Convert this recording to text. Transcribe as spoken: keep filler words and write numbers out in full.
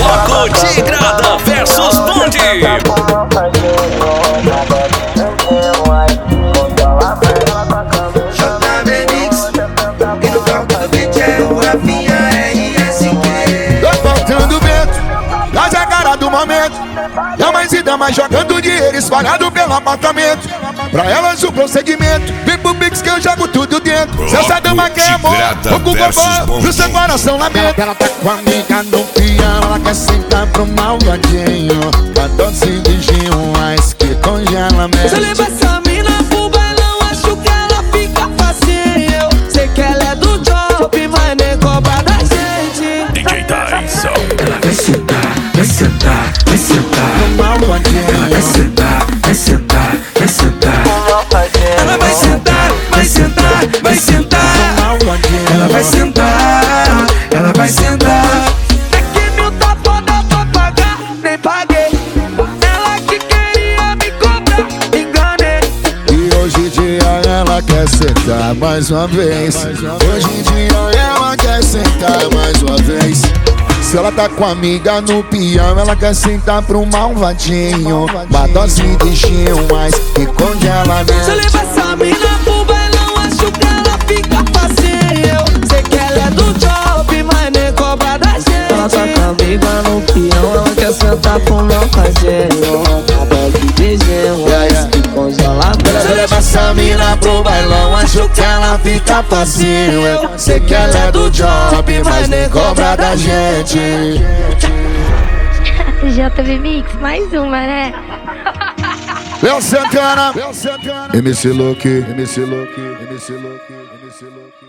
bloco Tigrada versus Bonde. Do momento, e a mães e damas jogando dinheiro espalhado pelo apartamento. Pra elas o prosseguimento, vem pro Pix que eu jogo tudo dentro. Se essa dama quer amor, o Google for, pro seu coração lamento. Ela tá com a amiga no piano, ela quer sentar pro malvadinho. A doce de gin, mas que congelamento. Se eu levar essa mina pro bailão, acho que ela fica facinho. Sei que ela é do job, mas nem cobra da gente. D J Tyson. Ela vai sentar, vai sentar, vai sentar. Ela vai sentar, vai sentar, vai sentar. Ela vai sentar, vai sentar, vai sentar. Ela vai sentar, ela vai sentar. É que mil tá foda pra pagar, nem paguei. Ela que queria me cobrar, enganei. E hoje em dia ela quer sentar mais uma vez. Hoje em dia ela quer sentar mais uma vez. Se ela tá com a amiga no peão, ela quer sentar pro malvadinho. Uma dose de gin, mas que congelamento. Se eu levar essa mina pro bailão, acho que ela fica facinho. Sei que ela é do job, mas nem cobra da gente. Ela tá com a amiga no peão, ela quer sentar pro malvadinho. Uma dose de gin, mas que congelamento. Se eu levar essa mina pro bailão, acho que ela fica facinho. Sei que ela é do job, mas nem cobra da gente. J B Mix, mais uma, né? Léo Santana, M C Luke, M C Luke, M C Luke, M C Luke.